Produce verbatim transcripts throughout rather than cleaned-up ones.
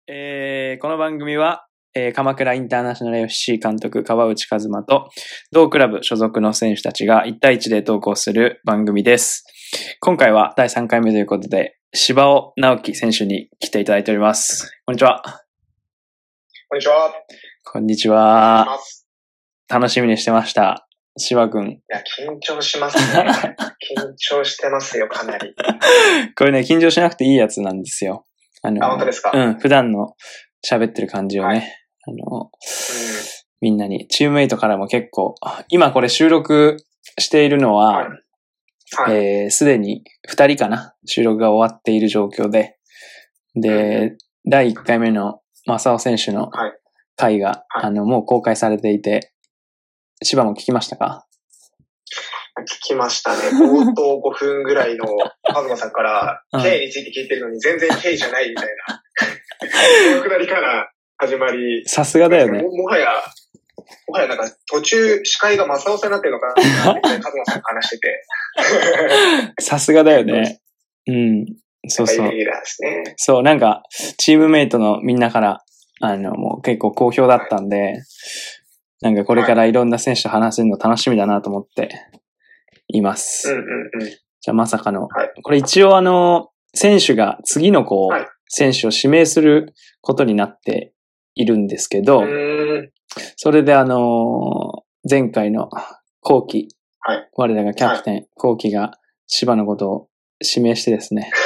えー、この番組は、えー、鎌倉インターナショナル エフシー 監督川内和馬と同クラブ所属の選手たちがいち対いちでトークをする番組です。今回はだいさんかいめということで、柴尾直樹選手に来ていただいております。こんにちは。 こんにちは。 こんにちは。楽しみにしてました。柴くん。いや、緊張しますね。緊張してますよ、かなり。 これね、緊張しなくていいやつなんですよ。 あの、あ、本当ですか？ うん、普段の喋ってる感じをね、はい、あの、うん、みんなに、チームメイトからも結構、今これ収録しているのは、はいはい、えー、すでにふたりかな、収録が終わっている状況で、で、うん、だいいっかいめの正雄選手の回が、はいはい、あの、もう公開されていて、柴も聞きましたか？ 聞きましたね。冒頭ごふんぐらいのカズマさんから、K について聞いてるのに全然 K じゃないみたいな。そういうくだりから始まり。 さすがだよね。 も, もはや、もはやなんか途中司会が正雄さんになってるのかなってカズマさんが話してて。 さすがだよね。うん。そうそう。 レギュラーですね。 そう、なんか、チームメイトのみんなから、あの、もう結構好評だったんで、はい、なんかこれからいろんな選手と話せるの楽しみだなと思っています。 うんうんうん、 じゃあまさかの、はい、これ一応あの、選手が次のこう、はい、選手を指名することになっているんですけど、それであの、前回の後期、はい、我らがキャプテン、はい、後期が柴のことを指名してですね。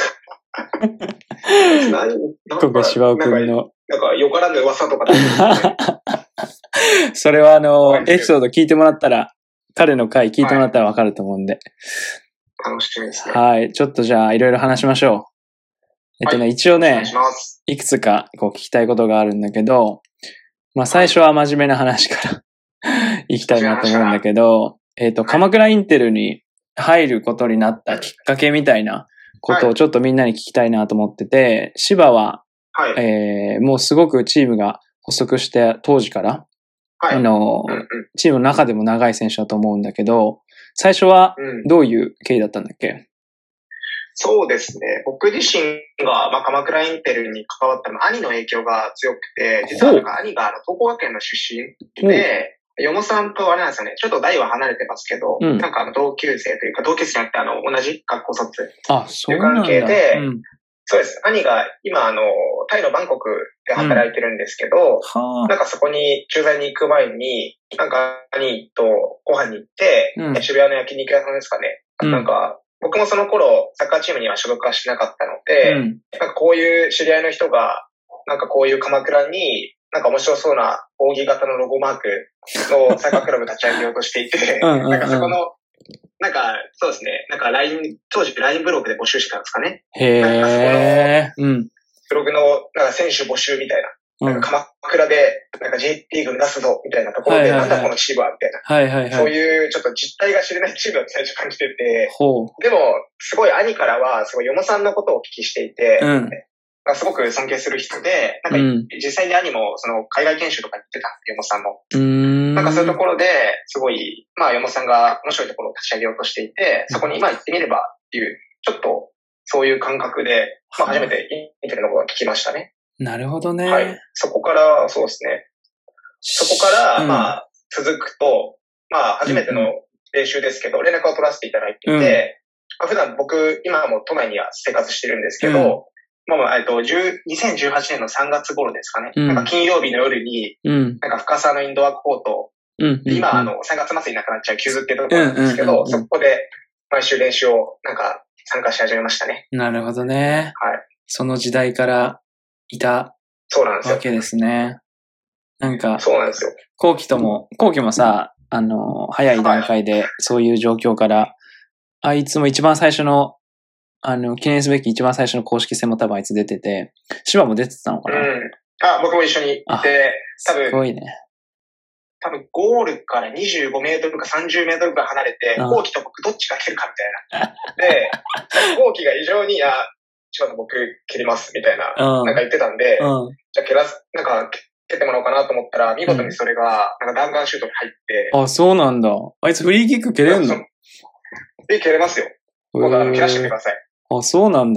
ここ柴尾くんの。 なんか、よからぬ噂とかだったんですね。 それはあの、エピソード聞いてもらったら、彼の回聞いてもらったらわかると思うんで。 はい、楽しみですね。 はい。ちょっとじゃあ、いろいろ話しましょう。えっとね、はい、一応ね、いくつかこう聞きたいことがあるんだけど、まあ最初は真面目な話から行きたいなと思うんだけど、えっと、鎌倉インテルに入ることになったきっかけみたいなことをちょっとみんなに聞きたいなと思ってて、柴は、はい、えー、もうすごくチームが発足して当時から、はい、あの、うんうん、チームの中でも長い選手だと思うんだけど、最初はどういう経緯だったんだっけ？うん、 そうですね。僕自身が、まあ、鎌倉インテルに関わったのは兄の影響が強くて、実はなんか兄があの東工学園の出身で、よもさんとあれなんですよね、ちょっと代は離れてますけど、うん、なんかあの同級生というか、同級生じゃなくてあの同じ学校卒という関係で、うん、そうです。兄が今あの、タイのバンコクで働いてるんですけど、うん、なんかそこに駐在に行く前に、なんか兄とご飯に行って、うん、渋谷の焼肉屋さんですかね。うん、なんか、僕もその頃サッカーチームには所属はしてなかったので、うん、なんかこういう知り合いの人が、なんかこういう鎌倉に、なんか面白そうな扇形のロゴマークのサッカークラブ立ち上げようとしていて、うんうんうん、なんかそこの、なんか、そうですね。なんか ライン、当時 ライン ブログで募集してたんですかね。 へー。なんかそこの、ブログの、なんか選手募集みたいな。うん、なんか鎌倉で、なんか J リーグ目指すぞ、みたいなところで、はいはいはい、なんだこのチームは、みたいな。 はいはいはい。 そういうちょっと実態が知れないチームだって最初感じてて、ほう。でも、すごい兄からは、すごいよもさんのことをお聞きしていて、うん、すごく尊敬する人で、なんか実際に兄もその海外研修とかに行ってたんですよ、よもさんも。うーんなんかそういうところで、すごい、まあよもさんが面白いところを立ち上げようとしていて、そこに今行ってみればっていう、ちょっとそういう感覚で、まあ初めてインテルのことを聞きましたね。 なるほどね。 はい。そこから、そうですね。そこから、まあ続くと、まあ初めての練習ですけど、連絡を取らせていただいていて、うんまあ、普段僕、今も都内には生活してるんですけど、うんまあ、えっと、にせんじゅうはちねんのさんがつ頃ですかね。うん、なんか金曜日の夜に、うん、なんか深沢のインドアコート、うん、今、あの、さんがつ末になくなっちゃうキューズっていうところなんですけど、うんうんうんうん、そこで毎週練習をなんか参加し始めましたね。 なるほどね。はい。その時代からいたわけですね。なんか、 そうなんですよ。 後期とも、後期もさ、あの、早い段階でそういう状況から、はい、あいつも一番最初のあの、記念すべき一番最初の公式戦も多分あいつ出てて、柴も出てたのかな？ うん。あ、僕も一緒に行って、多分。 すごいね。 多分ゴールからにじゅうごメートルかさんじゅうメートルくらい離れて、後期と僕どっちが蹴るかみたいな。で、後期が異常に、あ、柴田僕蹴りますみたいな、なんか言ってたんで、うん、じゃあ蹴らす、なんか蹴ってもらおうかなと思ったら、見事にそれが、なんか弾丸シュートに入って。 うん、あ、そうなんだ。あいつフリーキック蹴れんの？ え、蹴れますよ。僕は蹴らせてください。 あ、そうなんだ。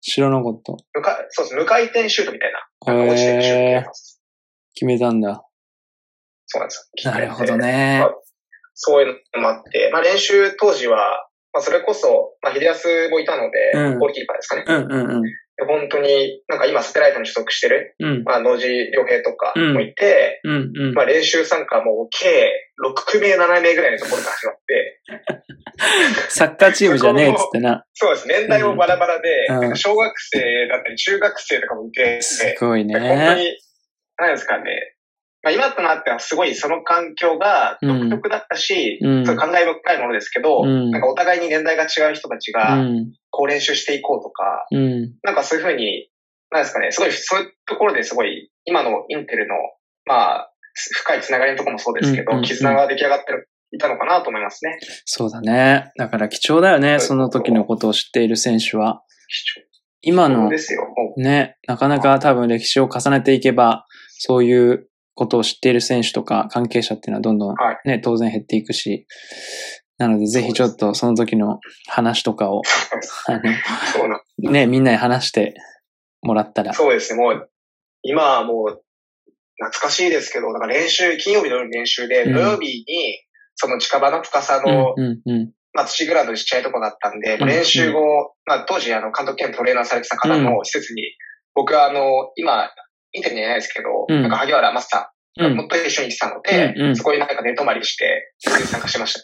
知らなかった。 無回そうです。無回転シュートみたいな。なんか落ちてるシュートみたいな。 決めたんだ。 そうなんですよ。なるほどね、 まあ。そういうのもあって、まあ練習当時は、まあそれこそ、まあ秀康もいたので、うん、ゴールキーパーですかね。 うんうんうん。 本当に、なんか今サテライトに所属してる、うん、まあ野地良平とかもいて、うんうんうん、まあ練習参加も計ろくめい、ななめいぐらいのところから始まって、 サッカーチームじゃねえっつってな。 そうです。年代もバラバラで、うん、小学生だったり中学生とかもいて、 すごいね。 本当に、何ですかね。まあ、今となってはすごいその環境が独特だったし、うん、そう感慨深いものですけど、うん、なんかお互いに年代が違う人たちが、こう練習していこうとか、うん、なんかそういうふうに、なんですかね、すごいそういうところですごい、今のインテルの、まあ、深いつながりのところもそうですけど、うんうんうん、絆が出来上がってる。いたのかなと思いますね。 そうだね。だから貴重だよね。その時のことを知っている選手は。今の、ね、なかなか多分歴史を重ねていけば、そういうことを知っている選手とか関係者っていうのはどんどんね、はい、当然減っていくし、なのでぜひちょっとその時の話とかを、あの、ね、みんなに話してもらったら。 そうですね、もう、今はもう、懐かしいですけど、なんか練習、金曜日の練習で、土曜日に、その近場の深さの、うんうんうん、まあ土グラウンドでちっちゃいとこだったんで、うんうん、練習後、まあ当時あの監督兼トレーナーされてた方の施設に、うん、僕はあの、今、インテルにはいないですけど、うん、なんか萩原マスターがもっと一緒に行ってたので、うんうん、そこになんか寝泊まりして、参加しました。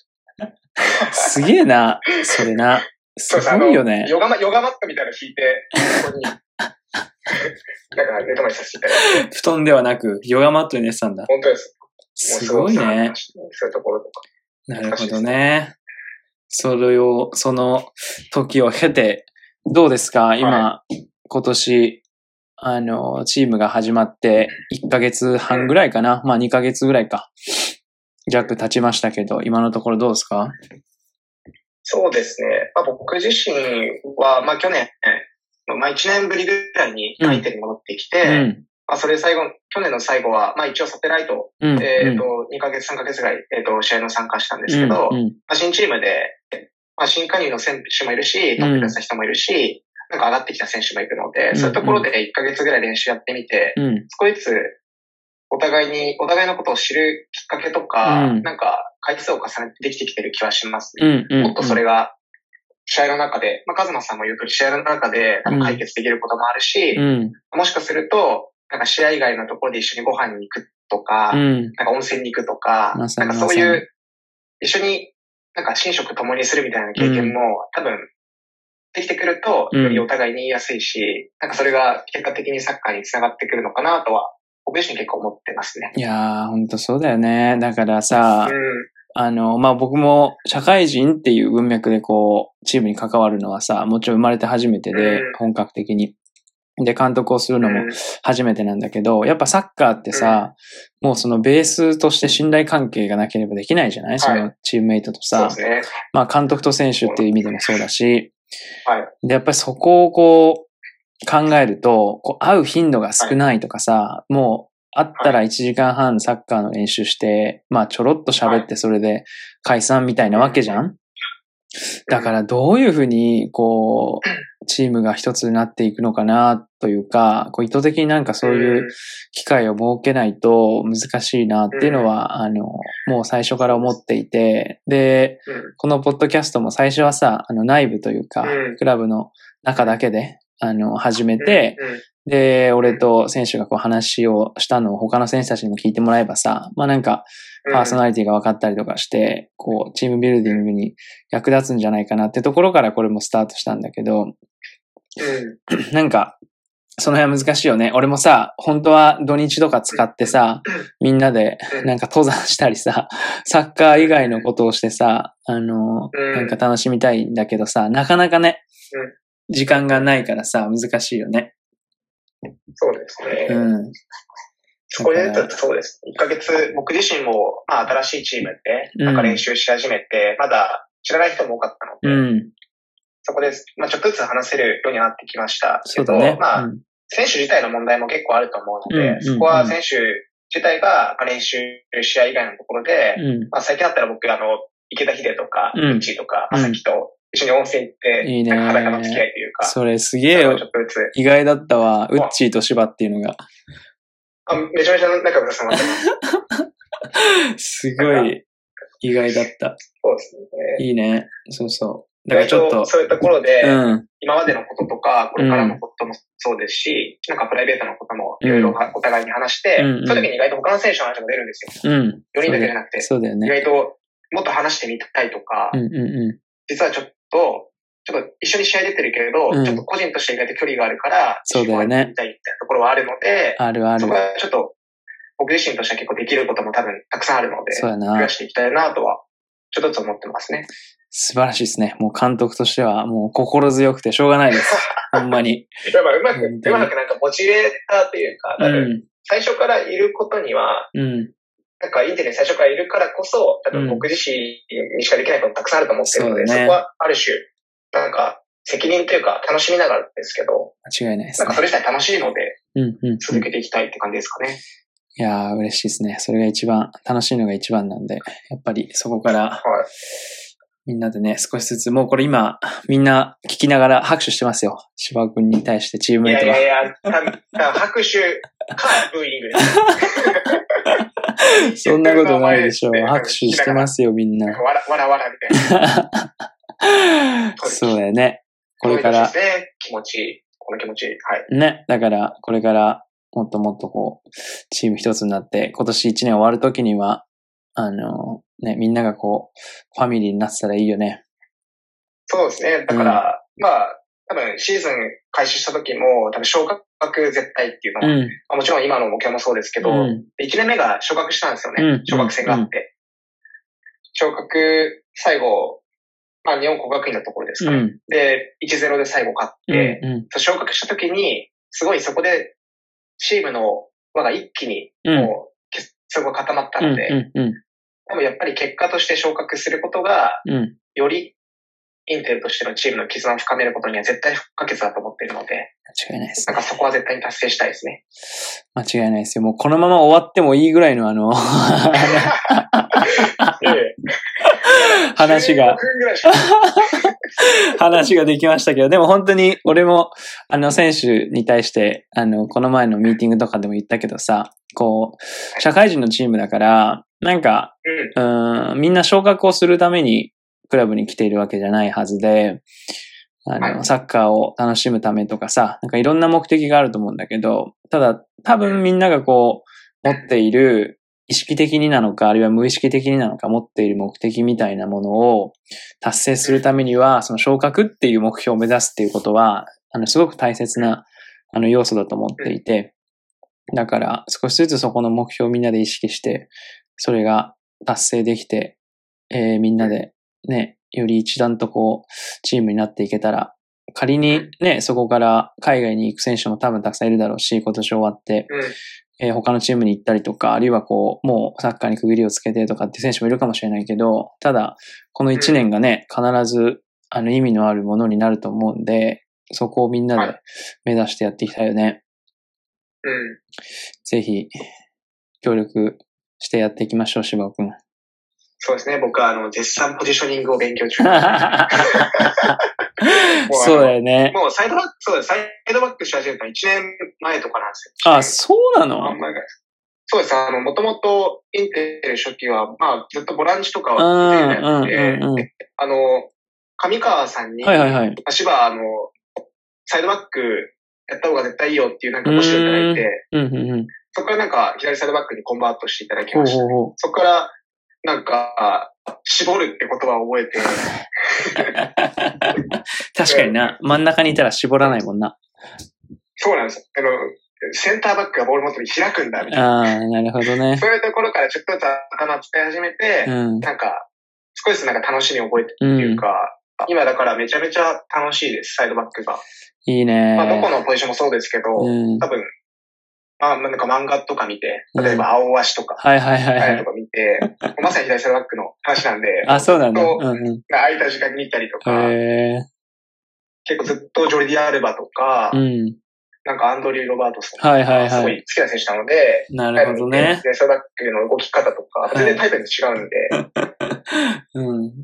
すげえな、それな。すごいよね。 ヨガマ、ヨガマットみたいなの引いて、そこに、なんか寝泊まりさせていただいて。 布団ではなく、ヨガマットに寝てたんだ。 本当です。 すごいね。 そういうところとか。 なるほどね。それを、その時を経て、どうですか今、はい、今年、あの、チームが始まっていっかげつはんぐらいかな、うん、まあにかげつぐらいか。弱経ちましたけど、今のところどうですか？ そうですね。まあ、僕自身は、まあ去年、まあいちねんぶりぐらいに相手に戻ってきて、うんうんまあ、それ最後、去年の最後は、まあ一応サテライト、うん、えっ、ー、と、にかげつ、さんかげつぐらい、えっ、ー、と、試合の参加したんですけど、うんうんまあ、新チームで、まあ新加入の選手もいるし、トップだった人もいるし、うん、なんか上がってきた選手もいるので、うんうん、そういうところでいっかげつぐらい練習やってみて、うん、少しずつ、お互いに、お互いのことを知るきっかけとか、うん、なんか回数を重ねてできてきてる気はしますね。うんうんうん、もっとそれが、試合の中で、まあ、カズマさんも言うとり試合の中で解決できることもあるし、うん、もしかすると、なんか試合以外のところで一緒にご飯に行くとか、うん、なんか温泉に行くとか、ま、なんかそういう、一緒になんか寝食共にするみたいな経験も、うん、多分、できてくると、よりお互いに言いやすいし、うん、なんかそれが結果的にサッカーにつながってくるのかなとは、僕自身結構思ってますね。 いやー、ほんとそうだよね。だからさ、うんあの、まあ、僕も社会人っていう文脈でこう、チームに関わるのはさ、もちろん生まれて初めてで、本格的に。で、監督をするのも初めてなんだけど、やっぱサッカーってさ、もうそのベースとして信頼関係がなければできないじゃない、はい、そのチームメイトとさ。 そうですね。 まあ、監督と選手っていう意味でもそうだし、はい。で、やっぱりそこをこう、考えると、こう会う頻度が少ないとかさ、はい、もう、あったらいちじかんはんサッカーの練習して、まあちょろっと喋ってそれで解散みたいなわけじゃん？だからどういうふうにこうチームが一つになっていくのかなというか、こう意図的になんかそういう機会を設けないと難しいなっていうのは、あの、もう最初から思っていて、で、このポッドキャストも最初はさ、あの内部というか、クラブの中だけで、あの、始めて、で、俺と選手がこう話をしたのを他の選手たちにも聞いてもらえばさ、まあなんか、パーソナリティが分かったりとかして、こう、チームビルディングに役立つんじゃないかなってところからこれもスタートしたんだけど、なんか、その辺は難しいよね。俺もさ、本当は土日とか使ってさ、みんなでなんか登山したりさ、サッカー以外のことをしてさ、あの、なんか楽しみたいんだけどさ、なかなかね、時間がないからさ、難しいよね。 そうですね。 うん。 そこで言うとそうです。いっかげつ、僕自身も、まあ、新しいチームで、なんか練習し始めて、うん、まだ知らない人も多かったので、うん、そこで、まあ、ちょっとずつ話せるようになってきましたけど、ね、まあ、うん、選手自体の問題も結構あると思うので、うん、そこは選手自体が練習、試合以外のところで、うん、まあ、最近だったら僕、あの、池田秀とか、うちとか、まさきと、 一緒に温泉行って、 いいね。 なんか裸の付き合いというか。 それすげえよ。意外だったわ。ウッチーとシバっていうのが。 あ、めちゃめちゃ仲良くさまってます。 すごい意外だった。 そうですね。 いいね。そうそう。だからちょっと。 そういうところで、 うん、 今までのこととか、これからのこともそうですし、うん、なんかプライベートのこともいろいろお互いに話して、うんうん、その時に意外と他の選手の話も出るんですよ。うん、よにんだけじゃなくて。 そうだよね。 意外ともっと話してみたいとか、 うんうんうん、 実はちょっと、ちょっと一緒に試合出てるけれど、うん、ちょっと個人として意外と距離があるから、 そうだよね。 みたいなところはあるので、 あるある。 そこはちょっと、僕自身としては結構できることも多分たくさんあるので、 そうやな。 増やしていきたいなとは、ちょっとずつ思ってますね。 素晴らしいですね。もう監督としてはもう心強くてしょうがないです。ほんまに。 やっぱうまく、うまくなんかモチベーターというか、多分最初からいることには、うん、なんかインテリに最初からいるからこそ、多分僕自身にしかできないことたくさんあると思ってるので、うん そ, ね、そこはある種、なんか責任というか楽しみながらですけど、 間違いないですね。 なんかそれ自体楽しいので、続けていきたいって感じですかね。 いやー嬉しいですね。それが一番、楽しいのが一番なんで、やっぱりそこから、はいみんなでね、少しずつ、もうこれ今、みんな聞きながら拍手してますよ。芝君に対してチームメイトは。 いやいやいや、たた拍手かブーイングです。そんなことないでしょう。拍手してますよ、みんな。 わらわらわらみたいな。 そうだよね。これから。 そうですね。気持ちいい。この気持ちいい。はい。 ね。だから、これから、もっともっとこう、チーム一つになって、今年一年終わるときには、あの、ね、みんながこう、ファミリーになってたらいいよね。 そうですね。だから、うん、まあ、多分シーズン開始した時も、多分昇格絶対っていうのは、うんまあ、もちろん今の目標もそうですけど、うん、いちねんめが昇格したんですよね。うん、昇格戦があって。うん、昇格、最後、まあ日本工学院のところですかね。うん、で、いちたいゼロ で最後勝って、うんうん、昇格した時に、すごいそこでチームの輪が一気にもう結束が固まったので、うんうんうん、でもやっぱり結果として昇格することが、うん、よりインテルとしてのチームの絆を深めることには絶対不可欠だと思っているので、 間違いないです、 ね。なんかそこは絶対に達成したいですね。 間違いないですよ。もうこのまま終わってもいいぐらいのあの、話が、話ができましたけど、でも本当に俺もあの選手に対して、あの、この前のミーティングとかでも言ったけどさ、こう、社会人のチームだから、なんか、うん、うんみんな昇格をするためにクラブに来ているわけじゃないはずで、あの、はい、サッカーを楽しむためとかさ、なんかいろんな目的があると思うんだけど、ただ多分みんながこう、持っている意識的になのか、あるいは無意識的になのか持っている目的みたいなものを達成するためには、その昇格っていう目標を目指すっていうことは、あの、すごく大切な、あの、要素だと思っていて、だから少しずつそこの目標をみんなで意識して、それが達成できて、えー、みんなでね、より一段とこう、チームになっていけたら、仮にね、そこから海外に行く選手も多分たくさんいるだろうし、今年終わって、えー、他のチームに行ったりとか、あるいはこう、もうサッカーに区切りをつけてとかっていう選手もいるかもしれないけど、ただ、この一年がね、必ず、あの、意味のあるものになると思うんで、そこをみんなで目指してやっていきたいよね。 うん。 ぜひ、協力してやっていきましょう、柴尾くん。 そうですね。僕は、あの、絶賛ポジショニングを勉強中。 そうだよね。 もうサイドバック、そうです。サイドバックし始めたのいちねんまえとかなんですよ。あ、そうなの？ そうです。あの、もともとインテル初期は、まあ、ずっとボランチとかをやってて、うんうんうん、あの、上川さんに、 はいはいはい。 芝、あの、サイドバックやった方が絶対いいよっていうなんかご指導いただいて、 うんうんうん、 そこからなんか左サイドバックにコンバートしていただきました、ね。ほうほうほうそこから、なんか、絞るって言葉を覚えて。 確かにな。真ん中にいたら絞らないもんな。 そうなんですよ。あの、センターバックがボール持ってる開くんだ、みたいな。 ああ、なるほどね。 そういうところからちょっとずつ頭使い始めて、うん、なんか、少しずつなんか楽しみを覚えてっていうか、うん、今だからめちゃめちゃ楽しいです、サイドバックが。 いいね。 まあ、どこのポジションもそうですけど、うん、多分、まあ、なんか漫画とか見て、例えば青足とか、 はいはいはいはい。 とか見て、まさに左サイドバックの話なんで、 あ、そうなんだ。うんうん、空いた時間に見たりとか、 へ結構ずっとジョルディ・アルバとか、 うん、 なんかアンドリュー・ロバートソンとか、 はいはいはい、 すごい好きな選手なので、 なるほどね。 左サイドバックの動き方とか、全然タイプに違うんで、 うん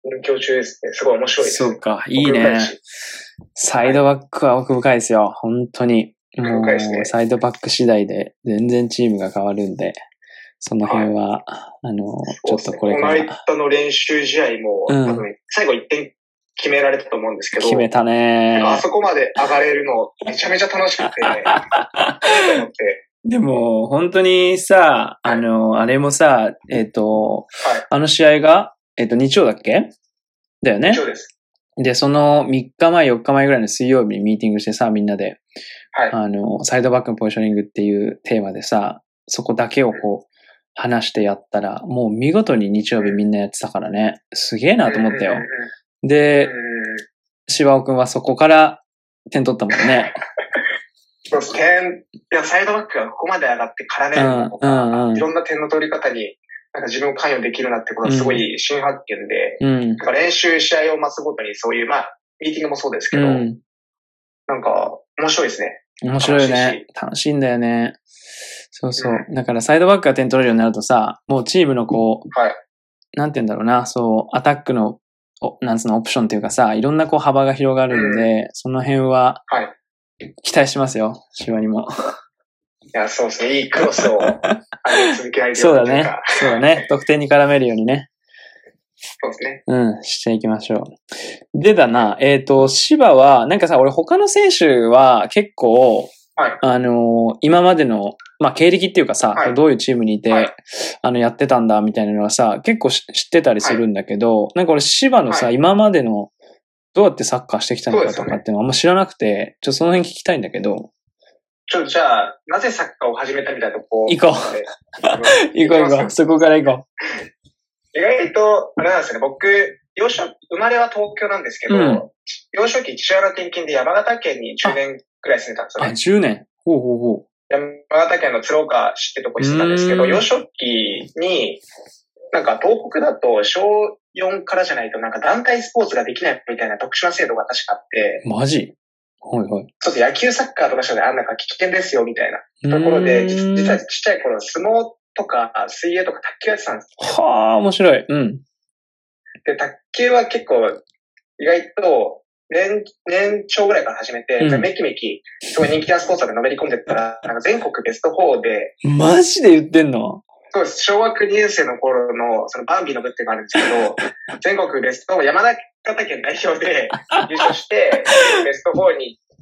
勉強中ですね。すごい面白いです。 そうか、いいね。サイドバックは奥深いですよ。本当に。もう、サイドバック次第で全然チームが変わるんで、その辺は、はい、あの、ちょっとこれから。 この間の練習試合も、うん、多分、最後いってん決められたと思うんですけど。 決めたね。 あそこまで上がれるの、めちゃめちゃ楽しくて、思って。 でも、本当にさ、あの、あれもさ、えっと、はい、あの試合が、えっと、日曜だっけだよね。 日曜です。 で、そのみっかまえ、よっかまえぐらいの水曜日にミーティングしてさ、みんなで、 はい、 あの、サイドバックのポジショニングっていうテーマでさ、そこだけをこう、話してやったら、もう見事に日曜日みんなやってたからね、すげえなと思ったよ。で、芝尾くんはそこから点取ったもんね。 そうです。点、いや、サイドバックがここまで上がって絡めるのとか、うんうん、いろんな点の取り方に、なんか自分を関与できるなってことはすごい新発見で、うん、なんか練習試合を増すごとにそういう、まあ、ミーティングもそうですけど、うん、なんか面白いですね。 面白いよね。楽しいんだよね。そうそう。うん、だからサイドバックが点取れるようになるとさ、もうチームのこう、 はい、 なんて言うんだろうな、そう、アタックの、なんつうの、オプションっていうかさ、いろんなこう幅が広がるんで、うん、その辺は、 はい。 期待しますよ、シワにも。 いや、そうですね。いいクロスを上げ続けられるように。 そうだね。そうだね。得点に絡めるようにね。 そうですね。 うん、していきましょう。でだな、えっと、芝は、なんかさ、俺他の選手は結構、 はい、 あのー、今までの、まあ、経歴っていうかさ、はい、どういうチームにいて、はい、あの、やってたんだ、みたいなのはさ、結構知ってたりするんだけど、はい、なんか俺芝のさ、はい、今までの、どうやってサッカーしてきたのかとかっていうのはあんま知らなくて、ちょっとその辺聞きたいんだけど。 ちょ、じゃあ、なぜサッカーを始めたみたいなとこ行こう。行こう行こう。そこから行こう。意外と、あれなんですね、僕、幼少、生まれは東京なんですけど、うん、幼少期父親の転勤で山形県にじゅうねんくらい住んでたんですよね。 あ、じゅうねん。ほうほうほう。 山形県の鶴岡市ってとこに住んだんですけど、幼少期に、なんか東北だと小よんからじゃないとなんか団体スポーツができないみたいな特殊な制度が確かあって。 マジ？はいはい。 ちょっと野球サッカーとかしたらあんなんか危険ですよみたいなところで、実はちっちゃい頃相撲とか水泳とか卓球やってたんですよ。はあ、面白い。うん。 で、卓球は結構意外と年、年長ぐらいから始めて、うん、めきめきすごい人気なスポーツでのめり込んでったら、なんか全国ベストよんで。 マジで言ってんの？ そうです。小学にねん生の頃の、そのバンビの部っていうのがあるんですけど、全国ベスト、山形県代表で優勝して、ベストよんに行って、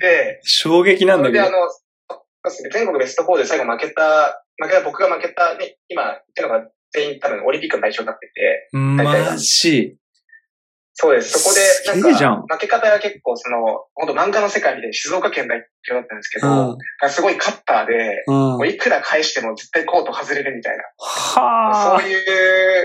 衝撃なんだけど。 それであの、全国ベストよんで最後負けた、負けた、僕が負けた、ね、今言ってるのが全員多分オリンピックの対象になってて。 マジ？ そうです。そこで、なんか、負け方が結構その、本当漫画の世界みたいに静岡県代表だったんですけど、うん、すごいカッターで、うん、もういくら返しても絶対コート外れるみたいな。 はそういう、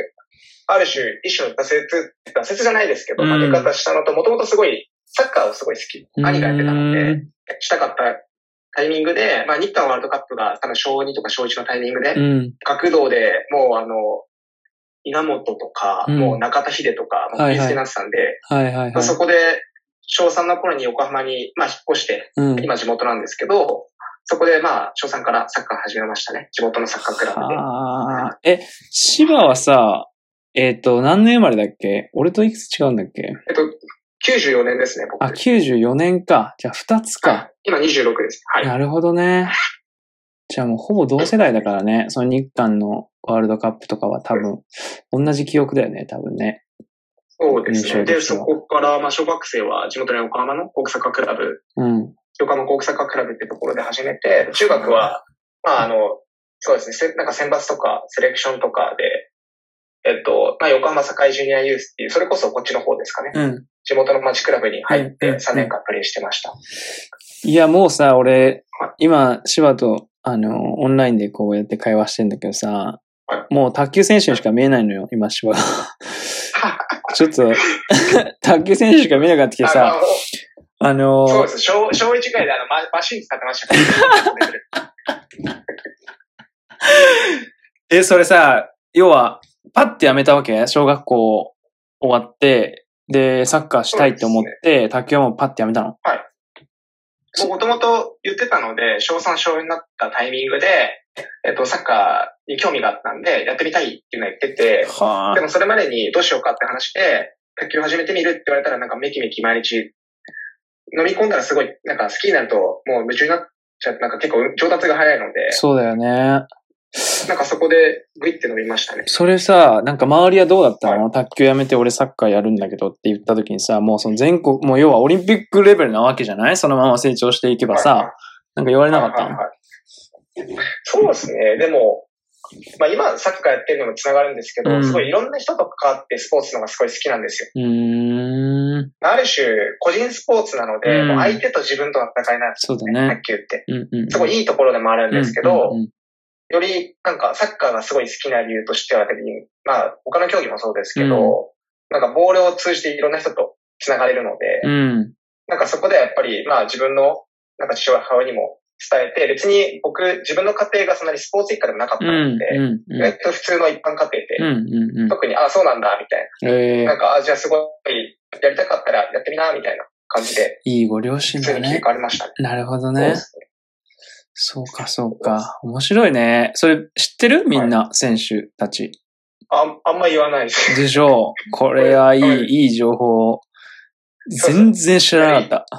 ある種、一種の挫折、挫折じゃないですけど、負け方したのと、もともとすごい、サッカーをすごい好き。兄がやってたので、したかったタイミングで、まあ日韓ワールドカップが多分小にとか小いちのタイミングで、うん、学童でもうあの、稲本とか、うん、もう中田秀とか、もう好きになってたんで、 はいはいはいはい、 そこで、小さんの頃に横浜に、まあ、引っ越して、うん、今地元なんですけど、そこでまあ、小さんからサッカー始めましたね。地元のサッカークラブで。 ああ、え、芝はさ、えっと、何年生まれだっけ？俺といくつ違うんだっけ？ えっと、きゅうじゅうよねんですね、僕。 あ、きゅうじゅうよねんか。じゃあふたつか。はい、 今にじゅうろくです。はい。 なるほどね。じゃあもうほぼ同世代だからね。その日韓のワールドカップとかは多分、同じ記憶だよね、多分ね。 そうですね。で、そこから、まあ、小学生は地元の横浜の国際サッカークラブ、 うん、 横浜国際サッカークラブってところで始めて、中学は、まあ、あの、そうですね、なんか選抜とかセレクションとかで、えっと、まあ、横浜堺ジュニアユースっていう、それこそこっちの方ですかね。 うん、 地元の町クラブに入ってさんねんかんプレーしてました。うんうんうん、いや、もうさ、俺、今、柴と、あの、オンラインでこうやって会話してんだけどさ、 はい、 もう卓球選手にしか見えないのよ、今、柴が。ちょっと、卓球選手しか見えなくなってきてさ、あのー、 そうです。小、小いちぐらいであの、マシン使ってましたから。 え、それさ、要は、パッてやめたわけ？小学校終わって、で、サッカーしたいって思って、ね、卓球もパッてやめたの？ はい。もともと言ってたので、小さん、小よんになったタイミングで、えっと、サッカーに興味があったんで、やってみたいっていうのを言ってて、でもそれまでにどうしようかって話で、 卓球始めてみるって言われたらなんかめきめき毎日飲み込んだらすごいなんか好きになるともう夢中になっちゃってなんか結構上達が早いので。 そうだよね。 なんかそこでグイって伸びましたね。 それさ、なんか周りはどうだったの、 はい、 卓球やめて俺サッカーやるんだけどって言った時にさ、もうその全国、もう要はオリンピックレベルなわけじゃない？そのまま成長していけばさ、はいはい、なんか言われなかったの、はいはいはい、そうですね。でも、まあ今サッカーやってるのもつながるんですけど、うん、すごいいろんな人と関わってスポーツのがすごい好きなんですよ。 うーんある種個人スポーツなので、うん、もう相手と自分との戦いなんですよね。 そうだね。 卓球って、 うんうんうん。 すごいいいところでもあるんですけど、 うんうんうん、 よりなんかサッカーがすごい好きな理由としては、まあ他の競技もそうですけど、うん、なんかボールを通じていろんな人と繋がれるので、 うん、 なんかそこでやっぱりまあ自分のなんか父親母親にも伝えて、別に僕自分の家庭がそんなにスポーツ一家でもなかったので、 うんうんうん、 意外と普通の一般家庭で、 うんうんうん、 特にあそうなんだみたいな、 えー、 なんかあじゃあすごいやりたかったらやってみなみたいな感じで、 いいご両親だね。 普通に切り替わりましたね。 なるほどね。そうか、そうか。面白いね。それ知ってるみんな、はい、選手たち。 あ、あんま言わないです。 でしょう。これはいい、いい情報。全然知らなかった。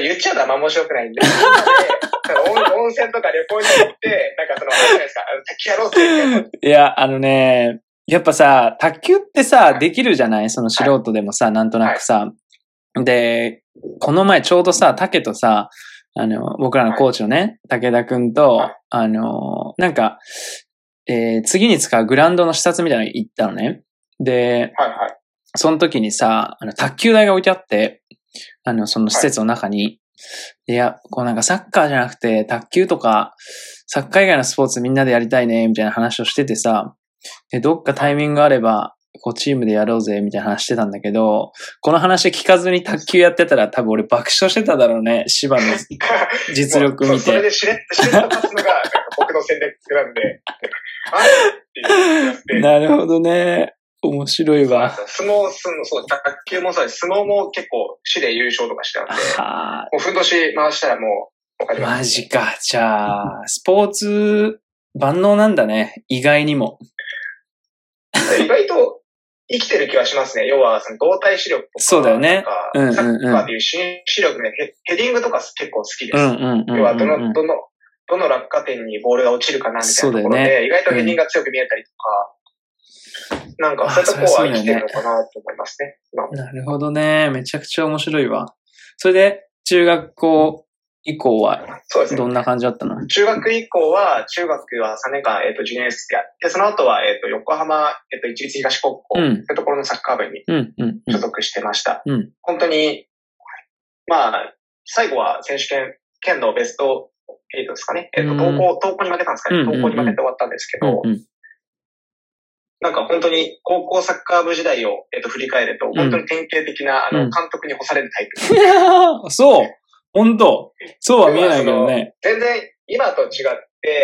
言っちゃうとあんま面白くないんで。温泉とか旅行に行って、なんかその、あれじゃないですか、卓球やろうって。 いや、あのね、やっぱさ、卓球ってさ、はい、できるじゃないその素人でもさ、はい、なんとなくさ、はい。で、この前ちょうどさ、竹とさ、あの、僕らのコーチのね、はい、武田くんと、はい、あの、なんか、えー、次に使うグラウンドの視察みたいなの行ったのね。で、 はいはい、 その時にさ、あの、卓球台が置いてあって、あの、その施設の中に、はい、いや、こうなんかサッカーじゃなくて、卓球とか、サッカー以外のスポーツみんなでやりたいね、みたいな話をしててさ、で、どっかタイミングがあれば、こうチームでやろうぜみたいな話してたんだけど、この話聞かずに卓球やってたら多分俺爆笑してただろうね、芝の実力見て。 それでしれっとしれっと勝つのが僕の戦略なんで、あれっていう。 なるほどね。面白いわ。 相撲、そう、卓球もそうです。相撲も結構市で優勝とかしてたんで、もうふんどし回したらもう分かります。 マジか。じゃあ、スポーツ万能なんだね。意外にも。 意外と生きてる気はしますね。要は、その動体視力とか。 そうだよね。 うんうんうん、サッカーでいう視力ね、ヘディングとか結構好きです。 うんうんうんうん、 要は、どの、どの、どの落下点にボールが落ちるかなみたいなところで、ね、意外とヘディングが強く見えたりとか、うん、なんかそういうとこは生きてるのかなと思いますね。 なるほどね。めちゃくちゃ面白いわ。それで、中学校以降は、どんな感じだったの？ 中学以降は、中学はさんねんかん、えっと、ジュニアユースやって、その後は、えっと、横浜、えっと、一律東高校、というところのサッカー部に所属してました。 うんうんうん、 本当に、まあ、最後は選手権、県のベストはちですかね。えっと、東高、東高に負けたんですかね。東高に負けて終わったんですけど、 うんうん、 なんか本当に高校サッカー部時代を、えっと、振り返ると、本当に典型的な、あの、監督に干されるタイプ。 うん、そう本当そうは見えないけどね。 全然今と違って、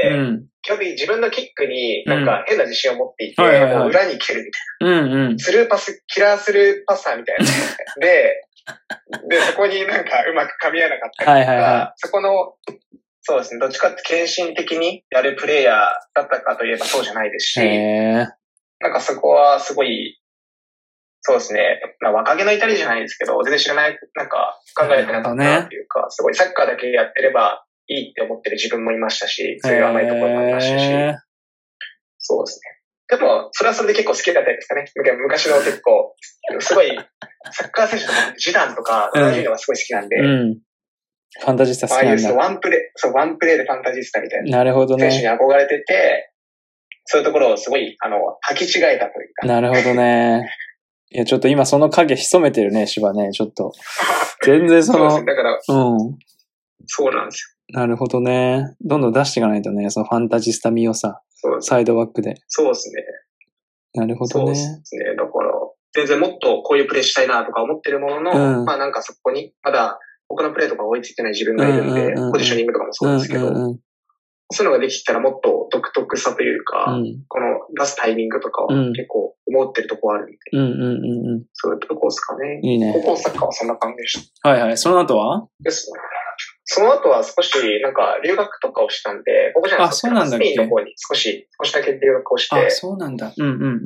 うん、 距離自分のキックになんか変な自信を持っていて、 うんはいはいはい、 もう裏に蹴るみたいな、 うんうん。 スルーパス、キラースルーパサーみたいな。で、で、そこになんかうまく噛み合わなかったりとか、はいはいはい、そこの、そうですね、どっちかって献身的にやるプレイヤーだったかといえばそうじゃないですし、 へーなんかそこはすごい、そうですね。まあ、若気の至りじゃないですけど、全然知らない、なんか考えてなかったなっていうか、ね、すごいサッカーだけやってればいいって思ってる自分もいましたし、そういう甘いところもありましたし、そうですね。でも、それはそれで結構好きだったですかね。昔の結構、すごい、サッカー選手とか、ジダンとか、そういうのがすごい好きなんで、 うんうん、ファンタジスタ好きなんだ。 ああいうワンプレー、そう、ワンプレーでファンタジスタみたいな。 なるほどね。 選手に憧れてて、そういうところをすごい、あの、履き違えたというか。 なるほどね。いや、ちょっと今その影潜めてるね、芝ね、ちょっと。全然その、 そうですね、だから、 うん。 そうなんですよ。なるほどね。どんどん出していかないとね、そのファンタジスタ味をさ、サイドバックで。 そうですね。 なるほどね。 そうですね。だから、全然もっとこういうプレーしたいなとか思ってるものの、うん、まあなんかそこに、まだ他のプレーとか追いついてない自分がいるんで、うんうんうん、ポジショニングとかもそうですけど、うんうんうん、そういうのができたらもっと独特さというか、うん、この出すタイミングとかは結構思ってるところあるんで、 うんうんうんうん、 そういうとこですかね。 いいね。 高校サッカーはそんな感じでした。 はいはい。その後はですね。その後は少しなんか留学とかをしたんで、僕じゃないですか。スペインの方に少し、少しだけ留学をして。 あ、そうなんだ。うんうんうん。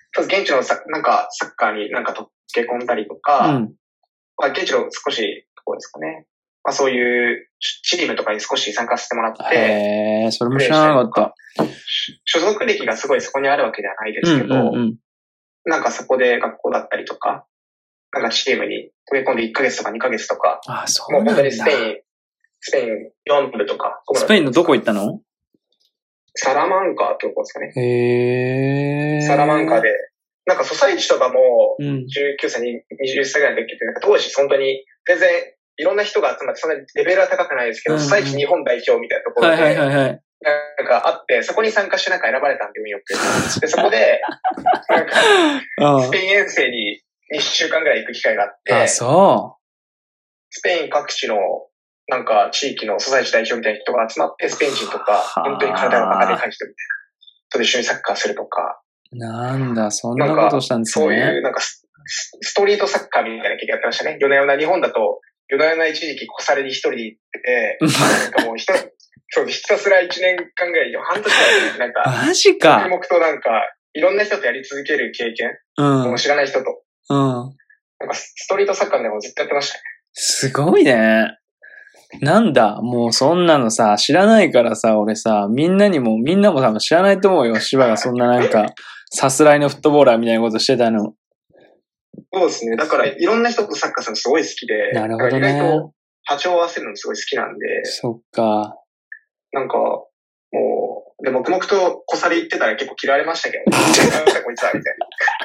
現地のさ、なんかサッカーになんか溶け込んだりとか、うん、まあ現地の少し、こうですかね。まあそういうチームとかに少し参加してもらって。 へー、それも知らなかった。 所属歴がすごいそこにあるわけではないですけど、うんうんうん、なんかそこで学校だったりとか、なんかチームに溶け込んでいっかげつとかにかげつとか、 あ、そうなんだ。 もう本当にスペイン、スペインよん部とか。 スペインのどこ行ったの？ サラマンカってとこですかね。 へー。 サラマンカで、なんかソサイチとかもじゅうきゅうさい、にじゅっさいぐらいの時って、なんか当時本当に全然いろんな人が集まって、そんなにレベルは高くないですけど、うんうん、ソサイチ日本代表みたいなところで、はいはいはいはい、なんかあって、そこに参加してなんか選ばれたんで、よく。で、そこで、なんか、スペイン遠征ににしゅうかんぐらい行く機会があって、 あ、そう。 スペイン各地の、なんか地域のソサイチ代表みたいな人が集まって、スペイン人とか、本当に体がバカでかい人みたいな。と一緒にサッカーするとか。 なんだ、そんなことしたんですね。 そういう、なんかス、ストリートサッカーみたいな経験やってましたね。夜な夜な、日本だと、夜な夜な一時期小されに一人で行ってて、なんかもう一人、そう、ひたすら一年間ぐらい、半年ぐらい、なんか、 マジか。 黙々となんか、いろんな人とやり続ける経験、うん、もう知らない人と。 うん。 なんか、ストリートサッカーでもずっとやってましたね。 すごいね。なんだ、もうそんなのさ、知らないからさ、俺さ、みんなにも、みんなも多分知らないと思うよ。芝がそんななんか、さすらいのフットボーラーみたいなことしてたの。 そうですね。だから、いろんな人とサッカーするのすごい好きで、 なるほどね。 意外と波長を合わせるのすごい好きなんで。 そっか。 なんか、もう、で、黙々と小さり言ってたら結構嫌われましたけど、なんだこいつは、みた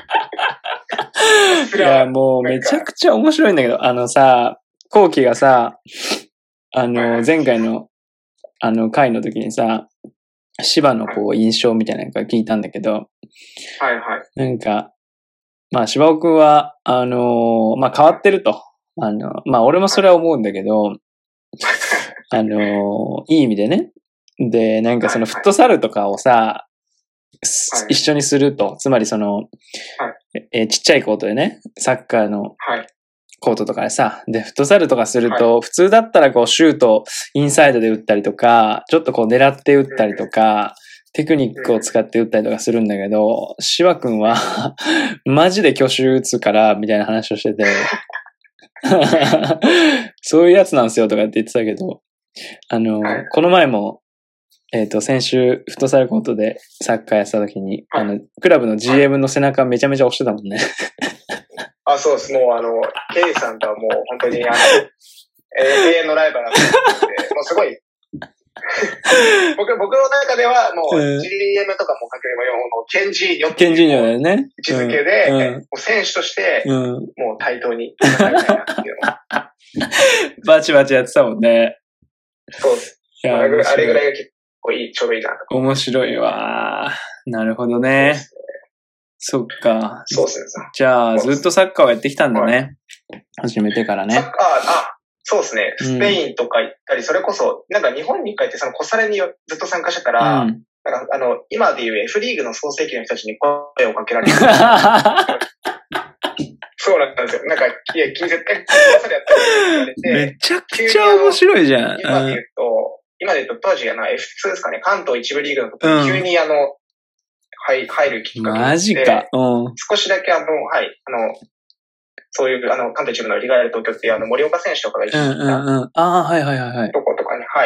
いな。 いや、もうめちゃくちゃ面白いんだけど、あのさ、コウキがさ、あの、前回の、あの、回の時にさ、芝のこう、印象みたいなのが聞いたんだけど、 はいはい。 なんか、まあ、芝尾くんは、あの、まあ、変わってると。あの、まあ、俺もそれは思うんだけど、あの、いい意味でね。で、なんかそのフットサルとかをさ、はい、一緒にすると。つまりその、はい、え、ちっちゃいコートでね、サッカーのコートとかでさ、で、フットサルとかすると、はい、普通だったらこうシュートインサイドで打ったりとか、ちょっとこう狙って打ったりとか、テクニックを使って打ったりとかするんだけど、シワくんは、マジで挙手打つから、みたいな話をしてて、そういうやつなんですよとかって言ってたけど、あの、はい、この前も、えっと、先週、フットサルコートでサッカーやってた時に、はい、あの、クラブの ジーエム の背中めちゃめちゃ押してたもんね。 あ、そうです。もうあの、ケイさんとはもう本当にあの、永遠のライバルなんで、もうすごい、僕、僕の中ではもう ジーエム とかもかければよ、もうケンジーニョっていう。 ケンジーニョだよね。 位置づけで、うんうん、もう選手として、うん、もう対等に戦いたいなっていうの。 バチバチやってたもんね。 そうです。いや、あれぐらいが結構いい、ちょうどいいなと。 面白いわ。なるほどね。そっか。 そうですね。 じゃあ、ずっとサッカーをやってきたんだね。はい、始めてからね。 サッカー、あ、そうですね。スペインとか行ったり、うん、それこそ、なんか日本に帰ってその小サレにずっと参加してたら、うん、なんかあの、今でいう F リーグの創世記の人たちに声をかけられる。そうなんですよ。なんか、いや、絶対、それやったら言われて。 めちゃくちゃ面白いじゃん。 今で言うと、今で言うと、当時あの エフツー ですかね、関東一部リーグの時に急にあの、うん、入るきっかけで。 マジか。うん。 少しだけあの、はい、あの、そういう、あの、関東一部のリガール東京っていうあの、森岡選手とかが一緒にいた。 うんうんうん。ああ、はいはいはいはい。 とことかに、はい。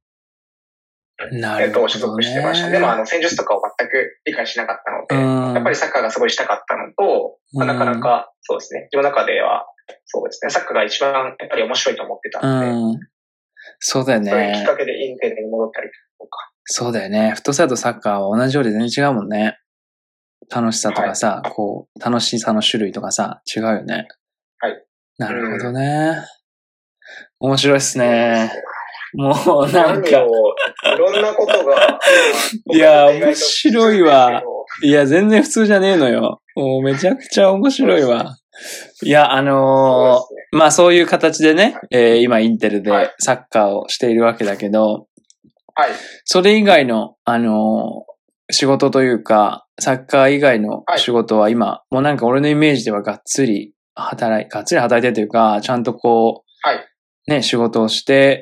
なるほど、ね。 えっと、所属してました。でも、あの、戦術とかを全く理解しなかったので、やっぱりサッカーがすごいしたかったのと、まあ、なかなか、そうですね。自分の中では、そうですね。サッカーが一番、やっぱり面白いと思ってたので。うん。 そうだよね。 そういうきっかけでインテルに戻ったりとか。 そうだよね。フットサルとサッカーは同じようで全然違うもんね。楽しさとかさ、はい、こう、楽しさの種類とかさ、違うよね。 はい。 なるほどね。うん、面白いっすね。もうなんか。いろんなことが。 いや、面白いわ。いや、全然普通じゃねえのよ。もうめちゃくちゃ面白いわ。いや、あのーね、まあそういう形でね、えー、今インテルでサッカーをしているわけだけど、 はい。 それ以外の、あのー、仕事というか、サッカー以外の仕事は今、はい、もうなんか俺のイメージではがっつり働い、がっつり働いてるというか、ちゃんとこう、 はい。 ね、仕事をして、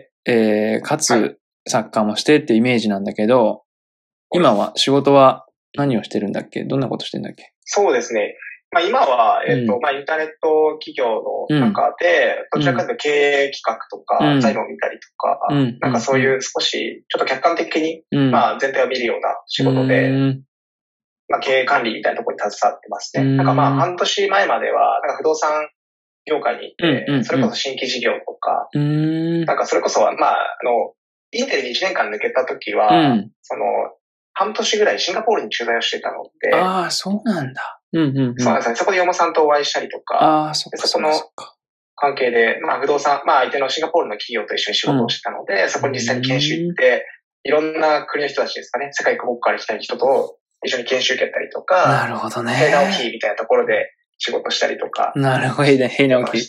えー、かつ、サッカーもしてってイメージなんだけど、今は仕事は何をしてるんだっけ？どんなことしてんだっけ？ そうですね。まあ今は、えっ、と、うん、まあインターネット企業の中で、うん、どちらかというと経営企画とか、うん、財務を見たりとか、うん、なんかそういう少し、ちょっと客観的に、うん、まあ全体を見るような仕事で、うん、まあ経営管理みたいなところに携わってますね。うん、なんかまあ半年前までは、なんか不動産業界に行って、うん、それこそ新規事業とか、うん、なんかそれこそ、まあ、あの、インテルにいちねんかん抜けた時は、うん、その、半年ぐらいシンガポールに駐在をしてたので。 ああ、そうなんだ。うんうんうん、 そうなんですね。そこで山さんとお会いしたりとか、 ああ、そっかそこの関係で、まあ不動産、まあ相手のシンガポールの企業と一緒に仕事をしてたので、うん、そこに実際に研修行って、いろんな国の人たちですかね、世界各国から来た人と一緒に研修受けたりとか、 なるほどね。 ヘイナオキーみたいなところで仕事したりとか。 なるほどね、ヘイナオキー。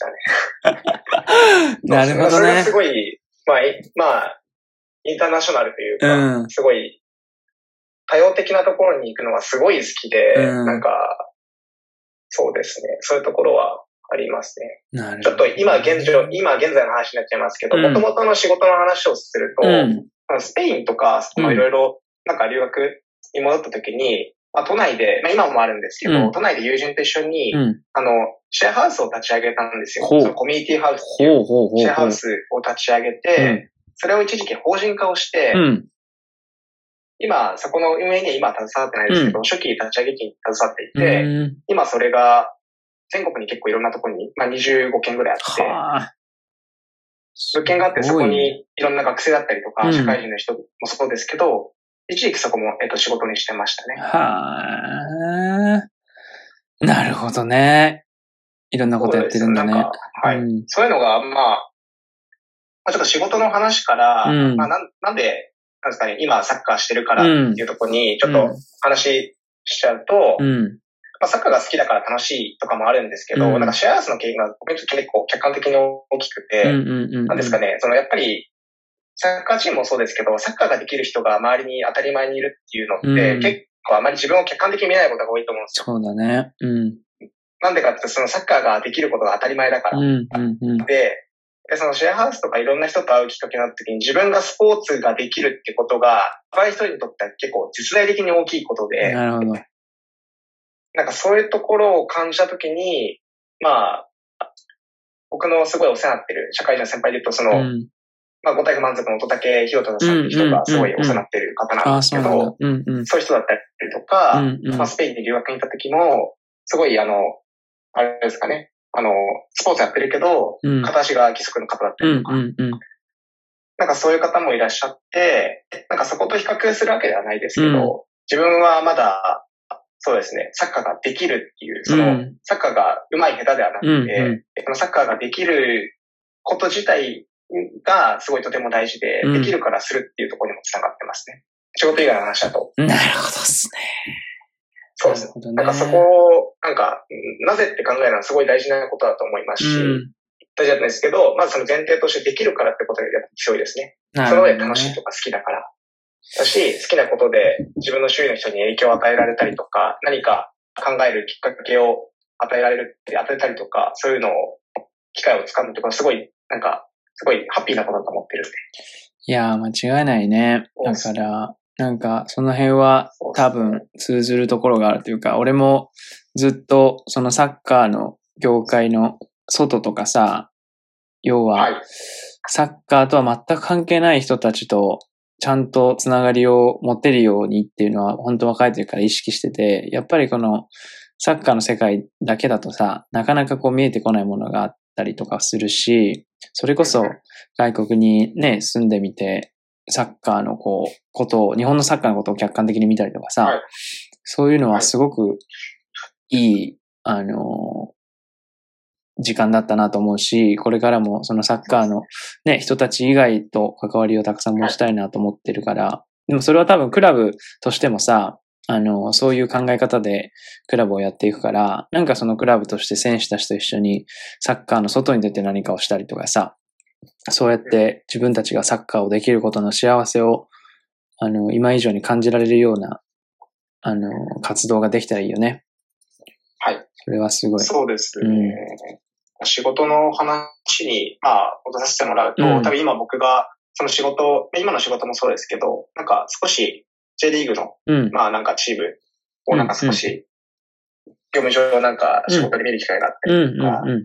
なるほどね。 それがすごい、まあ、まあ、インターナショナルというか、うん、すごい、多様的なところに行くのがすごい好きで、うん、なんか、そうですね。そういうところはありますね。なるほどね。ちょっと今現状、今現在の話になっちゃいますけど、もともとの仕事の話をすると、うん、スペインとか、いろいろ、なんか留学に戻った時に、まあ、都内で、まあ今もあるんですけど、うん、都内で友人と一緒に、うん、あの、シェアハウスを立ち上げたんですよ。そのコミュニティハウスっていうシェアハウスを立ち上げて、うん、それを一時期法人化をして、うん、今、そこの運営には今携わってないですけど、うん、初期立ち上げ期に携わっていて、うん、今それが全国に結構いろんなところに、まあにじゅうごけんぐらいあって、物件があってそこにいろんな学生だったりとか、社会人の人もそうですけど、一時期そこも、えっと、仕事にしてましたね。 はぁ。なるほどね。いろんなことやってるんだね。 はい、うん。そういうのが、まあ、まあ、ちょっと仕事の話から、うん、まあなん、なんで、なんですかね、今サッカーしてるからっていうところに、ちょっと話しちゃうと、うん、まあ、サッカーが好きだから楽しいとかもあるんですけど、うん、なんかシェアハウスの経験が僕にとって結構客観的に大きくて、なんですかね、そのやっぱり、サッカーチームもそうですけど、サッカーができる人が周りに当たり前にいるっていうのって、うん、結構あまり自分を客観的に見ないことが多いと思うんですよ。 そうだね。うん。 なんでかってそのサッカーができることが当たり前だから。うんうんうん、で、そのシェアハウスとかいろんな人と会うきっかけになった時に自分がスポーツができるってことが、若い人にとっては結構実在的に大きいことで。 なるほど。 なんかそういうところを感じた時に、まあ、僕のすごいお世話になってる社会人の先輩で言うと、その、うんまあ、ご体育満足の乙武宏太さんっていう人がすごいお世話になってる方なんですけど、そういう人だったりとか、うんうんまあ、スペインに留学に行った時も、すごいあの、あれですかね、あの、スポーツやってるけど、うん、片足が義足の方だったりとか、うんうんうん、なんかそういう方もいらっしゃって、なんかそこと比較するわけではないですけど、うん、自分はまだ、そうですね、サッカーができるっていう、その、うん、サッカーが上手い下手ではなくて、うんうん、サッカーができること自体がすごいとても大事で、うん、できるからするっていうところにもつながってますね。仕事以外の話だと。 なるほどですね。 そうです。ね、なんかそこを、なんか、なぜって考えるのはすごい大事なことだと思いますし、うん、大事なんですけど、まずその前提としてできるからってことがやっぱ強いですね。ねその上で楽しいとか好きだから。だし、好きなことで自分の周囲の人に影響を与えられたりとか、何か考えるきっかけを与えられる、与えたりとか、そういうのを、機会をつかむとか、すごい、なんか、すごいハッピーなことだと思ってるんで。 いやー、間違いないね。だから、なんか、その辺は多分通ずるところがあるというか、俺もずっとそのサッカーの業界の外とかさ、要は、サッカーとは全く関係ない人たちとちゃんとつながりを持てるようにっていうのは本当若い時から意識してて、やっぱりこのサッカーの世界だけだとさ、なかなかこう見えてこないものがあったりとかするし、それこそ外国にね、住んでみて、サッカーのこう、ことを、日本のサッカーのことを客観的に見たりとかさ、はい、そういうのはすごくいい、あの、時間だったなと思うし、これからもそのサッカーのね、人たち以外と関わりをたくさん持ちたいなと思ってるから、でもそれは多分クラブとしてもさ、あの、そういう考え方でクラブをやっていくから、なんかそのクラブとして選手たちと一緒にサッカーの外に出て何かをしたりとかさ、そうやって自分たちがサッカーをできることの幸せを、あの、今以上に感じられるような、あの、活動ができたらいいよね。 はい。 それはすごい。 そうですね。うん、仕事の話に、まあ、戻させてもらうと、うん、多分今僕が、その仕事、今の仕事もそうですけど、なんか少し J リーグの、うん、まあなんかチームをなんか少し業務上なんか仕事で見る機会があったりとか、 うんうんうん、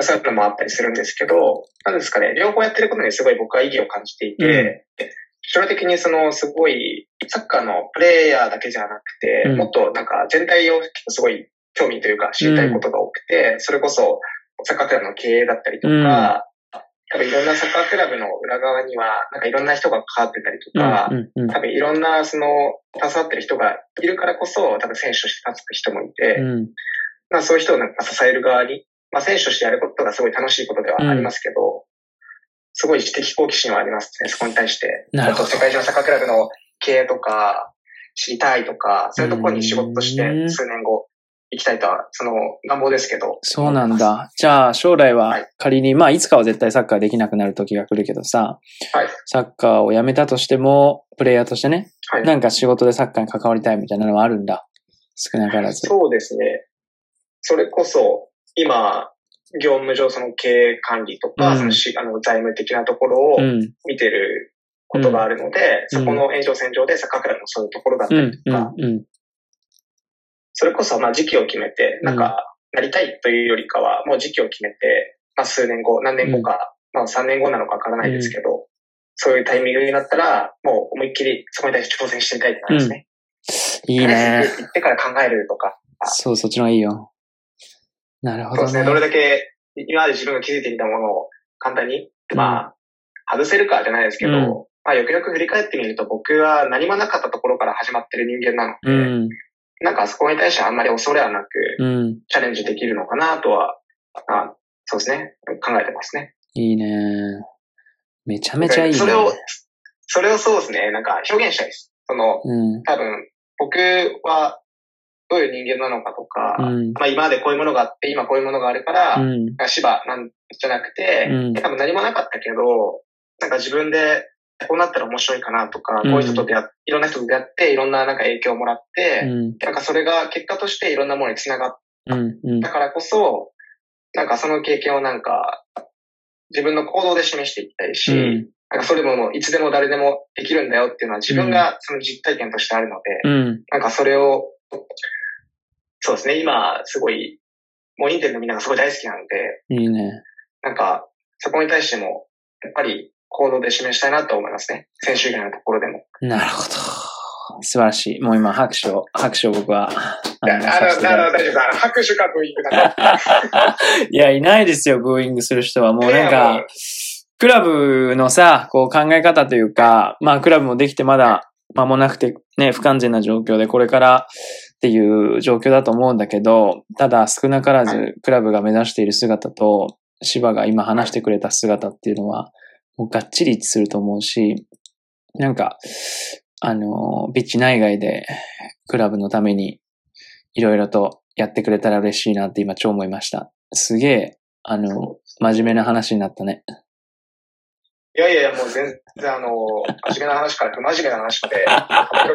そういうのもあったりするんですけど、なんですかね、両方やってることにすごい僕は意義を感じていて、うん、将来的にそのすごいサッカーのプレイヤーだけじゃなくて、うん、もっとなんか全体をすごい興味というか知りたいことが多くて、うん、それこそサッカークラブの経営だったりとか、うん多分いろんなサッカークラブの裏側には、なんかいろんな人が関わってたりとか、うんうんうん、多分いろんなその、携わってる人がいるからこそ、多分選手として立つ人もいて、うん、まあそういう人をなんか支える側に、まあ選手としてやることがすごい楽しいことではありますけど、うん、すごい知的好奇心はありますね、そこに対して。 なるほど。 あと世界中のサッカークラブの経営とか、知りたいとか、そういうところに仕事として数年後、行きたいとは、その願望ですけど。 そうなんだ。じゃあ将来は仮に、はい、まあいつかは絶対サッカーできなくなる時が来るけどさ、はい、サッカーをやめたとしても、プレイヤーとしてね、はい、なんか仕事でサッカーに関わりたいみたいなのはあるんだ。少なからず。 そうですね。それこそ、今、業務上その経営管理とか、うん、そのしあの財務的なところを見てることがあるので、うん、そこの延長線上でサッカークラブのそういうところだったりとか、うんうんうんそれこそ、まあ時期を決めて、なんか、なりたいというよりかは、もう時期を決めて、まあ数年後、何年後か、うん、まあさんねんごなのかわからないですけど、うん、そういうタイミングになったら、もう思いっきりそこに対して挑戦してみたいってなりますね。 うん、いいね。 行ってから考えるとか。 そう、そっちの方がいいよ。なるほどね。 そうですね。どれだけ今まで自分が気づいてきたものを簡単に、うん、まあ、外せるかじゃないですけど、うん、まあよくよく振り返ってみると僕は何もなかったところから始まってる人間なので、うんなんかそこに対してあんまり恐れはなく、うん、チャレンジできるのかなとは、あそうですね、考えてますね。 いいね。めちゃめちゃいいね。 それを、それをそうですね、なんか表現したいです。その、うん、多分、僕はどういう人間なのかとか、うん、まあ今までこういうものがあって、今こういうものがあるから、うん、芝なんじゃなくて、うん、多分何もなかったけど、なんか自分で、こうなったら面白いかなとか、うん、こういう人と出会って、いろんな人と出会って、いろんななんか影響をもらって、うん、なんかそれが結果としていろんなものにつながったからこそ、なんかその経験をなんか自分の行動で示していきたいし、うん、なんかそれももういつでも誰でもできるんだよっていうのは自分がその実体験としてあるので、うん、なんかそれを、そうですね、今すごい、もうインテルのみんながすごい大好きなので、 いいね。 なんかそこに対しても、やっぱり、行動で示したいなと思いますね。選手以外のところでも。 なるほど。素晴らしい。もう今拍手を、拍手を僕は。 あの、あの、大丈夫です。拍手かブーイングだいや、いないですよ、ブーイングする人は。もうなんか、クラブのさ、こう考え方というか、まあクラブもできてまだ間もなくてね、不完全な状況でこれからっていう状況だと思うんだけど、ただ少なからずクラブが目指している姿と、芝が今話してくれた姿っていうのは、もうがっちり一致すると思うし、なんか、あの、ビッチ内外でクラブのためにいろいろとやってくれたら嬉しいなって今超思いました。すげえ、あの、真面目な話になったね。 いやいやいや、もう全然あの、真面目な話から不真面目な話まで、あ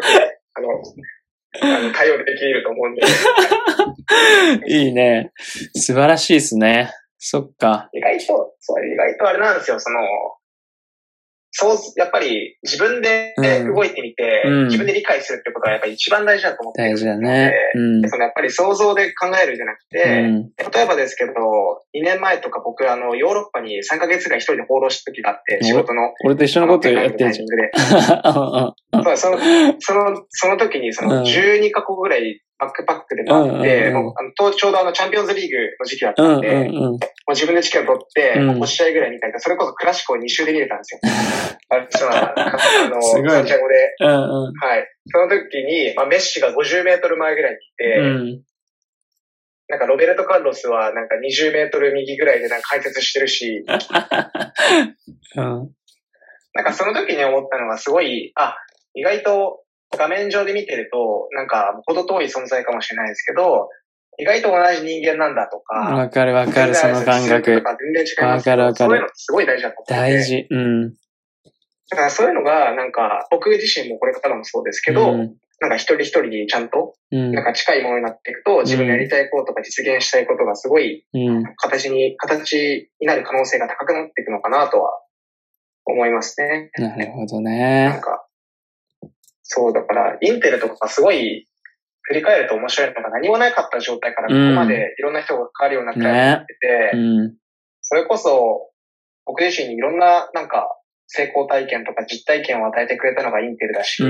の、あの対応できると思うんで。 いいね。素晴らしいですね。そっか。 意外と、そう、意外とあれなんですよ、その、そう、やっぱり自分で動いてみて、うん、自分で理解するってことはやっぱり一番大事だと思ってるので、 大事だね。うん、 そのやっぱり想像で考えるんじゃなくて、うん、例えばですけど、にねんまえとか僕あの、ヨーロッパにさんかげつぐらい一人で放浪した時があって、仕事の。 俺と一緒のことやってるじゃん。 その、その、その時にそのじゅうにかこくぐらいバックパックで回って、もうあのちょうどあのチャンピオンズリーグの時期だったんで、うんうんうん、もう自分でチケット取って、うん、ご試合ぐらい見たりとか、それこそクラシコをに周で見れたんですよ。あの、サンチャゴで、うんうん。はい。その時に、まあ、メッシがごじゅうメートルまえぐらいにいて、うん、なんかロベルト・カルロスはなんかにじゅうメートル右ぐらいでなんか解説してるし、うん、なんかその時に思ったのはすごい、あ、意外と画面上で見てると、なんか程遠い存在かもしれないですけど、意外と同じ人間なんだとか。 わかるわかる、その感覚。 全然違いますけど。わかるわかる。そういうのってすごい大事だと思って。 大事。うん。 だからそういうのが、なんか、僕自身もこれからもそうですけど、うん、なんか一人一人にちゃんと、なんか近いものになっていくと、うん、自分のやりたいこととか実現したいことがすごい、形に、形になる可能性が高くなっていくのかなとは思いますね。 なるほどね。 なんか、そう、だから、インテルとかがすごい、 振り返ると面白いのが何もなかった状態からここまでいろんな人が関わるようになってて、 ねうん、 それこそ僕自身にいろんななんか成功体験とか実体験を与えてくれたのがインテルだし、 うん、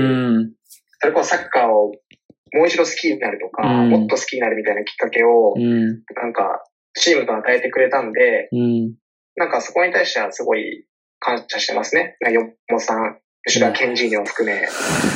それこそサッカーをもう一度好きになるとか、うん、もっと好きになるみたいなきっかけを、うん、なんかチームと与えてくれたんで、うん、なんかそこに対してはすごい感謝してますね。よもさん、吉田健二を含め。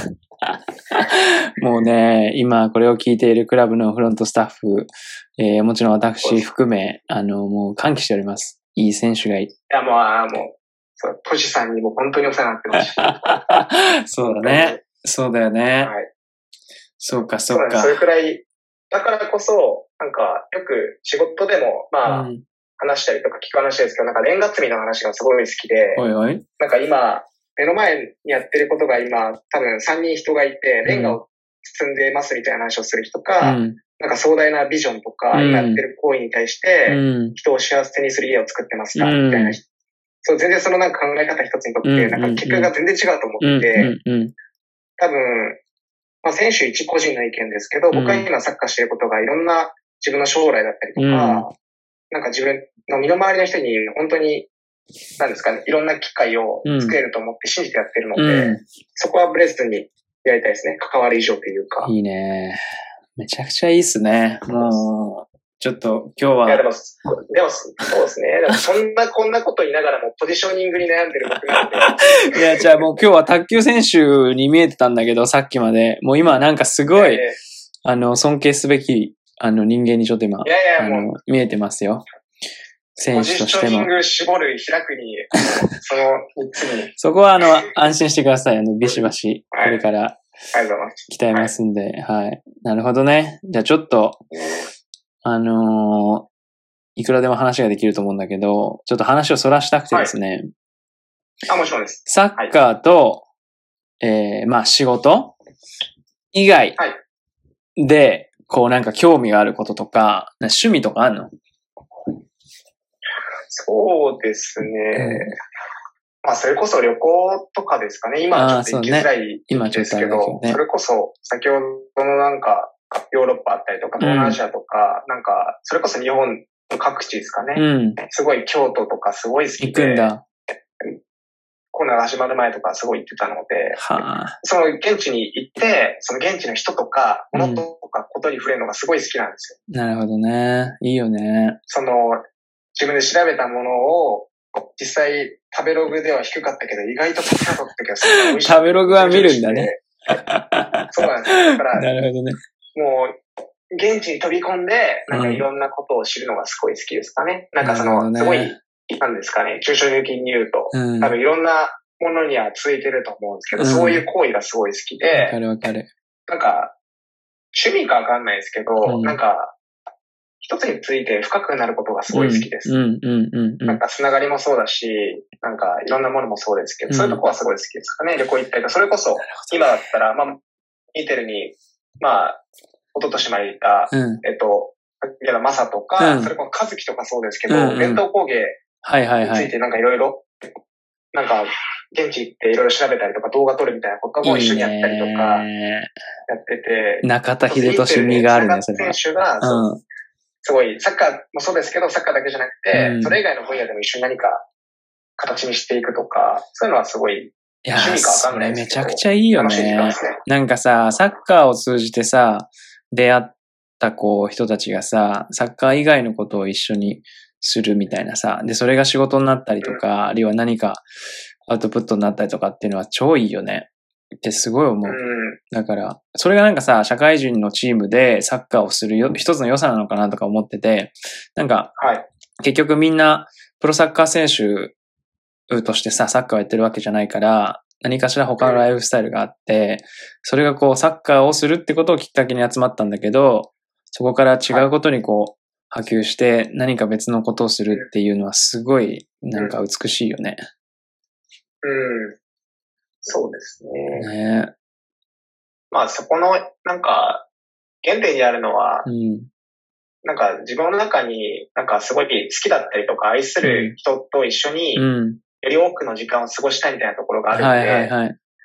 もうね、今これを聞いているクラブのフロントスタッフ、えー、もちろん私含め、あの、もう歓喜しております。いい選手がいい。いや、もう、あもう、そう、トシさんにも本当にお世話になってますし。 そうだね。そうだよね。はい。そうか、そうか。 それくらい、だからこそ、なんか、よく仕事でも、まあ、うん、話したりとか聞く話ですけど、なんかレンガ積みの話がすごい好きで、 おいおいなんか今、目の前にやってることが今、多分さんにん人がいて、レンガを積んでますみたいな話をする人か、うん、なんか壮大なビジョンとか、うん、今やってる行為に対して、人を幸せにする家を作ってますか、みたいな人。そう、全然そのなんか考え方一つにとって、なんか結果が全然違うと思ってて、多分、まあ選手一個人の意見ですけど、僕は今サッカーしてることがいろんな自分の将来だったりとか、なんか自分の身の回りの人に本当に、なんですかね、いろんな機会を作れると思って信じてやってるので、うん、そこはブレずにやりたいですね。関わる以上というか。 いいね。めちゃくちゃいいっすね。もう、ちょっと今日は。 いやでも、でもそうですね。でもそんな、こんなこと言いながらもポジショニングに悩んでる僕なんで。いや、じゃあもう今日は卓球選手に見えてたんだけど、さっきまで。もう今なんかすごい、えー、あの、尊敬すべき、あの、人間にちょっと今、 いやいやあの、見えてますよ。選手としても。 ポジショニング絞る、開くに、そのみっつに。 そこはあの、安心してください。あの、ビシバシ、これから、 ありがとうございます。 鍛えますんで、はい、はい。なるほどね。じゃあちょっと、あのー、いくらでも話ができると思うんだけど、ちょっと話をそらしたくてですね。 はい、あ、もちろんです。 サッカーと、はい、えー、まあ仕事以外で、こうなんか興味があることとか、趣味とかあるの？ そうですね。うん、まあ、それこそ旅行とかですかね。今はちょっと行きづらいですけど、そ, ね、それこそ先ほどのなんか、ヨーロッパあったりとか、東南アジアとか、うん、なんか、それこそ日本の各地ですかね。うん、すごい京都とかすごい好きで。 行くんだ。 コロナが始まる前とかすごい行ってたので、はあ、その現地に行って、その現地の人とか、ものとかことに触れるのがすごい好きなんですよ。うん、なるほどね。いいよね。 その、自分で調べたものを、実際食べログでは低かったけど、意外と高かった時はすごい美味しい。 食べログは見るんだね。 そうなんですよ。だから、 なるほどね。 もう、現地に飛び込んで、なんかいろんなことを知るのがすごい好きですかね。うん、なんかその、ね、すごい、なんですかね、抽象的に言うと、うん、多分いろんなものには続いてると思うんですけど、うん、そういう行為がすごい好きで、 わかるわかる。 なんか、趣味かわかんないですけど、うん、なんか、一つについて深くなることがすごい好きです。 うんうんうんうん、 なんかつながりもそうだし、なんかいろんなものもそうですけど、うん、そういうとこはすごい好きですかね。旅行行ったりとか、それこそ今だったら、まあ、インテルに、まあ、一昨年までいた、うん、えっと、いや、マサとか、うん、それこそカズキとかそうですけど、うんうん、伝統工芸についてなんかいろいろ、なんか、現地行っていろいろ調べたりとか動画撮るみたいなことも一緒にやったりとか、やってて。 いい中田秀俊味があるね、それは。 選手が、うん、すごい、サッカーもそうですけど、サッカーだけじゃなくて、うん、それ以外の分野でも一緒に何か形にしていくとか、そういうのはすごい趣味かわかんないですけど。 いや、それめちゃくちゃいいよね。ねなんかさ、サッカーを通じてさ、出会ったこう人たちがさ、サッカー以外のことを一緒にするみたいなさ、で、それが仕事になったりとか、うん、あるいは何かアウトプットになったりとかっていうのは超いいよね。ってすごい思う。うん、だから、それがなんかさ、社会人のチームでサッカーをするよ一つの良さなのかなとか思ってて、なんか、はい、結局みんなプロサッカー選手としてさ、サッカーをやってるわけじゃないから、何かしら他のライフスタイルがあって、それがこうサッカーをするってことをきっかけに集まったんだけど、そこから違うことにこう波及して何か別のことをするっていうのはすごいなんか美しいよね。 うん。うん、そうですね。 ね。 まあそこのなんか原点にあるのは、うん、なんか自分の中になんかすごい好きだったりとか愛する人と一緒に、うん、より多くの時間を過ごしたいみたいなところがあるので、はいはいはい、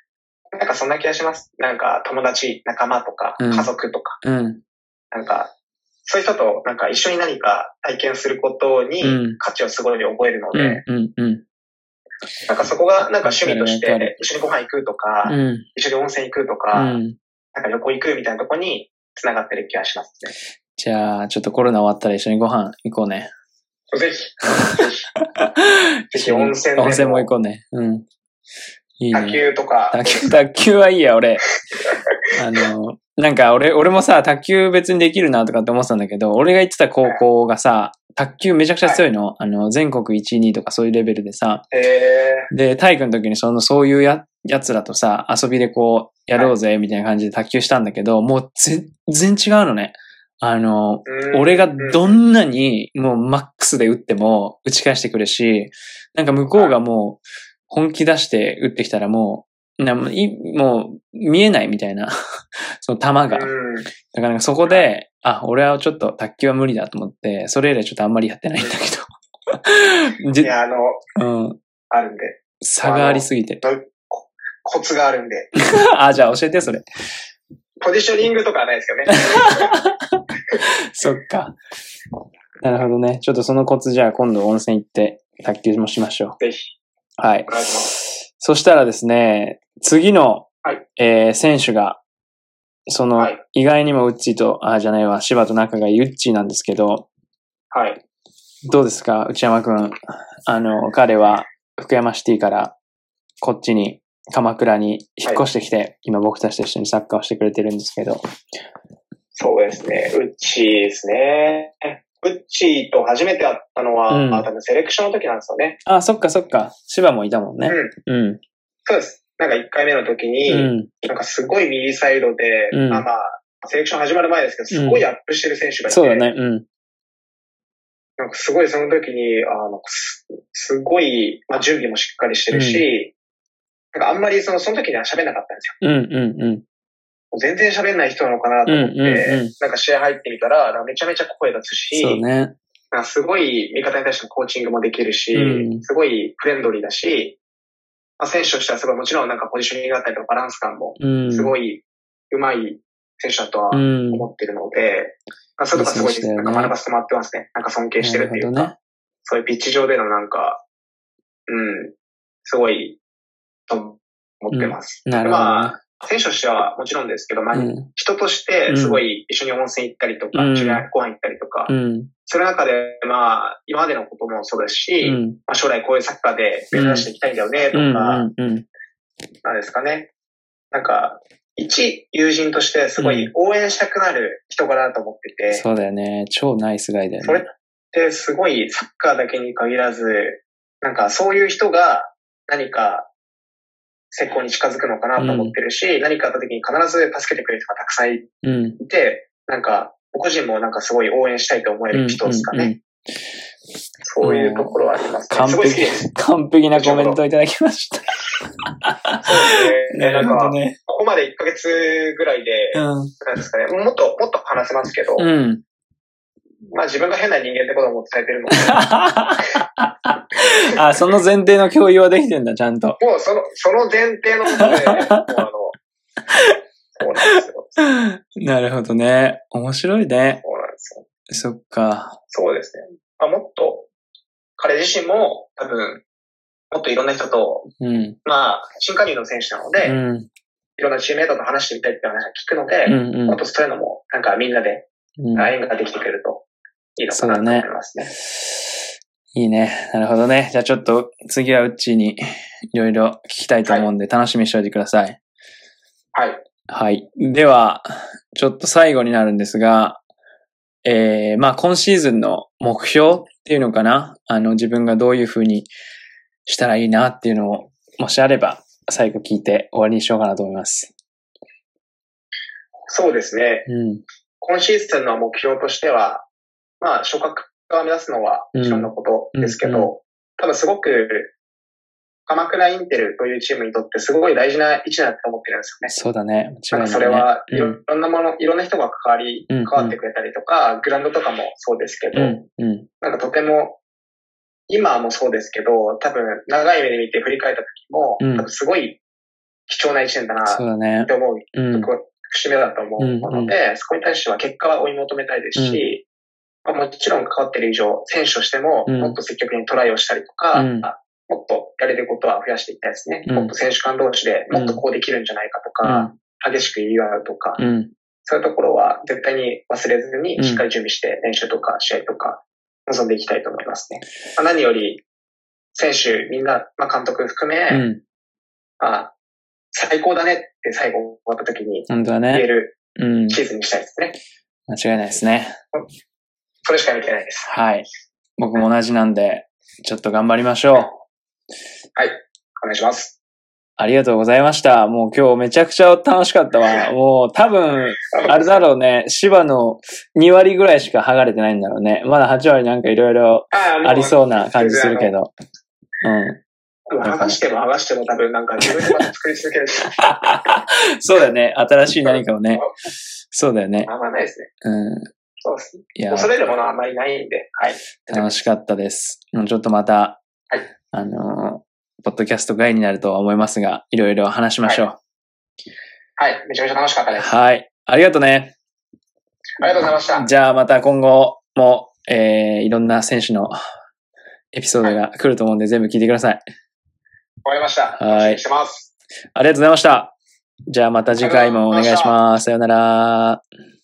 なんかそんな気がします。なんか友達、仲間とか、家族とか、 うん、 なんか、そういう人となんか一緒に何か体験することに価値をすごい覚えるので、 うんうんうん、 なんかそこがなんか趣味として一緒にご飯行くとか、うん、一緒に温泉行くとか、うん、なんか旅行行くみたいなところに繋がってる気がしますね。 じゃあ、ちょっとコロナ終わったら一緒にご飯行こうね。 ぜひ。ぜひ。ぜひ温泉でも。 温泉も行こうね。うん。いいね。 卓球とか。 卓球、卓球はいいや、俺。あの、なんか俺、俺もさ、卓球別にできるなとかって思ってたんだけど、俺が行ってた高校がさ、卓球めちゃくちゃ強いの。はい、あの、全国いちい、にいとかそういうレベルでさ。 へー。 で、体育の時にその、そういうや、やつらとさ、遊びでこう、やろうぜ、みたいな感じで卓球したんだけど、もう全然違うのね。あの、俺がどんなにもうマックスで打っても打ち返してくるし、なんか向こうがもう本気出して打ってきたらもう、なもう見えないみたいな、その球が。だからそこで、あ、俺はちょっと卓球は無理だと思って、それ以来ちょっとあんまりやってないんだけど。いや、あの、 うん、 あるんで。 差がありすぎて。 コツがあるんで。 あ、じゃあ教えて、それ。 ポジショニングとかはないですよね。 そっか。なるほどね。ちょっとそのコツじゃあ今度温泉行って卓球もしましょう。ぜひ。 はい。 お願いします。 そしたらですね、次の、 はいえー、選手が、その、はい、意外にもウッチーと、あ、じゃないわ、柴と仲がいいウッチーなんですけど、 はい。 どうですか、内山くん。あの、彼は福山シティからこっちに、鎌倉に引っ越してきて、はい、今僕たちと一緒にサッカーをしてくれてるんですけど。 そうですね。ウッチーですね。ウッチーと初めて会ったのは、うん、多分セレクションの時なんですよね。 あ、そっかそっか。柴もいたもんね。 うん。 うん。 そうです。なんかいっかいめの時に、うん、なんかすごい右サイドで、うん、まあまあ、セレクション始まる前ですけど、すごいアップしてる選手がいて。 そうだね。うん。 なんかすごいその時に、あの、す, すごい、まあ準備もしっかりしてるし、うん、なんかあんまりその、その時には喋んなかったんですよ。うんうんうん。 全然喋んない人なのかなと思って、うんうんうん、なんか試合入ってみたら、なんかめちゃめちゃ声出すし、 そうね。 なんかすごい味方に対してのコーチングもできるし、うん、すごいフレンドリーだし、まあ、選手としてはすごいもちろんなんかポジショニングだったりとかバランス感もすごい上手い選手だとは思ってるので、うん、まあ、それとかすごいなんか学ばせてもらってますね。なんか尊敬してるっていうか、ね、そういうピッチ上でのなんか、うん、すごいと思ってます。 うん、なるほど、ね。まあ選手としてはもちろんですけど、まあ、うん、人としてすごい一緒に温泉行ったりとか、うん、一緒にご飯行ったりとか、うん、その中でまあ、今までのこともそうですし、うん、まあ、将来こういうサッカーで目指していきたいんだよね、とか、なんですかね。なんか、一友人としてすごい応援したくなる人柄だと思ってて、 そうだよね。超ナイスガイだよね。 それってすごいサッカーだけに限らず、なんかそういう人が何か、成功に近づくのかなと思ってるし、うん、何かあった時に必ず助けてくれる人がたくさんいて、うん、なんか、僕自身もなんかすごい応援したいと思える人ですかね。うんうんうん、そういうところはありますね。 完璧、完璧なコメントをいただきました。 そうですね。なんか、ね、ここまでいっかげつぐらいで、うん、なんですかね、もっと、もっと話せますけど、うん、まあ自分が変な人間ってことも伝えてるので。 あ、その前提の共有はできてんだ、ちゃんと。 もうその、その前提のことで、もうあの、そうなんですよ。 なるほどね。面白いね。 そうなんですよ。 そっか。 そうですね。まあ、もっと、彼自身も多分、もっといろんな人と、うん、まあ、新加入の選手なので、うん、いろんなチームメイトと話してみたいって話を聞くので、うんうん、もっとそういうのも、なんかみんなで、うん、縁ができてくるといいのかなと思いますね。 いいね。なるほどね。じゃあちょっと次はうっちーにいろいろ聞きたいと思うんで、楽しみにしておいてください。 はい。 はい。では、ちょっと最後になるんですが、えー、まあ今シーズンの目標っていうのかな、あの自分がどういう風にしたらいいなっていうのを、もしあれば最後聞いて終わりにしようかなと思います。 そうですね。うん、今シーズンの目標としては、まあ昇格が目指すのはもちろんのことですけど、うんうんうん、多分すごく鎌倉インテルというチームにとってすごい大事な位置だと思ってるんですよね。 そうだね。 間違いないね。なんかそれはいろんなもの、うん、いろんな人が関わり、関わってくれたりとか、うんうん、グラウンドとかもそうですけど、うんうん、なんかとても、今もそうですけど、多分長い目で見て振り返った時も、うん、多分すごい貴重な一年だなそうだね。 って思う、 うん、 節目だと思うので、うんうん、そこに対しては結果は追い求めたいですし、うん、まあ、もちろん関わっている以上、選手としてももっと積極的にトライをしたりとか、うん、もっとやれることは増やしていきたいですね。うん、もっと選手間同士でもっとこうできるんじゃないかとか、うん、激しく言い合うとか、うん、そういうところは絶対に忘れずにしっかり準備して練習とか試合とか臨んでいきたいと思いますね。まあ、何より選手みんな、まあ、監督含め、うん、まあ、最高だねって最後終わった時に言えるシーズンにしたいですね。 うん、間違いないですね。 それしか見てないです。 はい。僕も同じなんで、ちょっと頑張りましょう。はい。 お願いします。 ありがとうございました。もう今日めちゃくちゃ楽しかったわ。もう多分、あれだろうね。芝のに割ぐらいしか剥がれてないんだろうね。まだはち割なんかいろいろありそうな感じするけど。うん。 剥がしても剥がしても多分なんか自分でまた作り続ける。 そうだよね。新しい何かをね。そうだよね。 あんまないですね。 うん。 そうですね。いや。恐れるものはあんまりないんで。はい。 楽しかったです。ちょっとまた、はい、あの、ポッドキャスト外になるとは思いますが、いろいろ話しましょう。 はい。はい。めちゃめちゃ楽しかったです。 はい。ありがとうね。 ありがとうございました。 じゃあまた今後も、えー、いろんな選手のエピソードが来ると思うんで、はい、全部聞いてください。 わかりました。 はい。 してます。 ありがとうございました。じゃあまた次回もお願いします。さよなら。